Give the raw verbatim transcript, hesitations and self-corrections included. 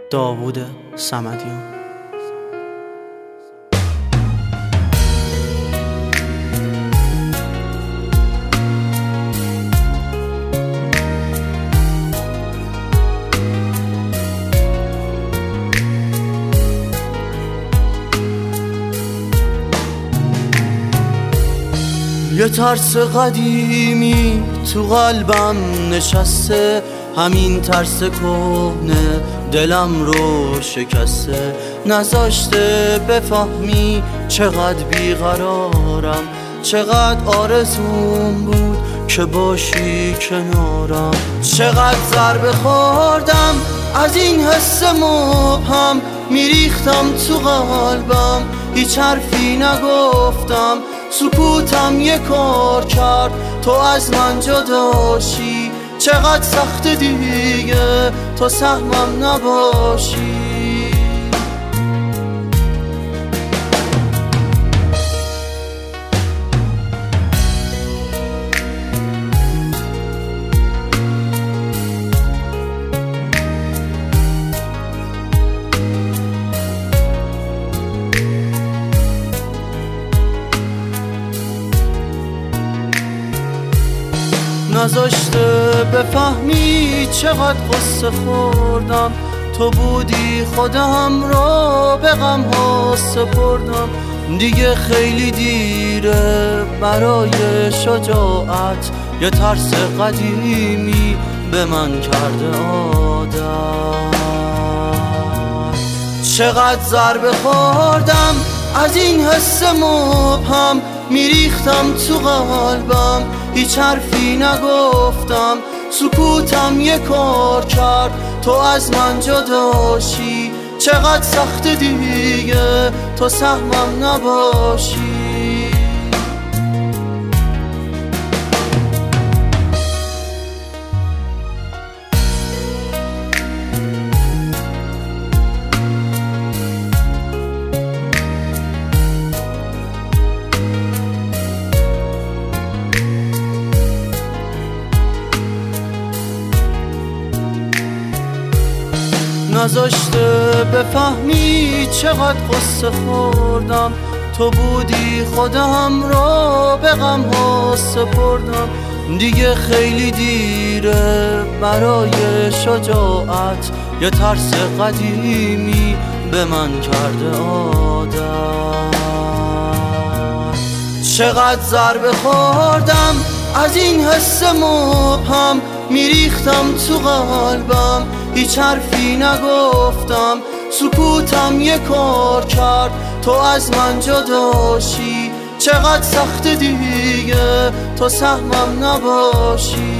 داوود صمدیان. یه ترس قدیمی تو قلبم نشسته، همین ترس کهنه دلم رو شکسته، نذاشته بفهمی چقدر بیقرارم، چقدر آرزوم بود که باشی کنارم، چقدر ضربه خوردم از این حس مبهم، میریختم تو قلبم هیچ حرفی نگفتم، سکوتم یه کار کرد تو از من جداشی، چقدر سخت دیگه تو سهمم نباشی. نذاشته بفهمی چقدر قصه خوردم، تو بودی خودم را به غم ها سپردم، دیگه خیلی دیره برای شجاعت، یه ترس قدیمی به من کرده عادت، چقدر ضربه خوردم از این حس مبهم، میریختم تو قلبم هیچ حرفی نگفتم، سکوتم یه کار کرد تو از من جداشی، چقدر سخت دیگه تو سهمم نباشی. نذاشته بفهمی چقدر قصه خوردم، تو بودی خودم را به غم ها سپردم، دیگه خیلی دیره برای شجاعت، یه ترس قدیمی به من کرده عادت، چقدر ضربه خوردم از این حس مبهم، میریختم تو قلبم هیچ حرفی نگفتم، سکوتم یه کار کرد تو از من جداشی، چقدر سخت دیگه تو سهمم نباشی.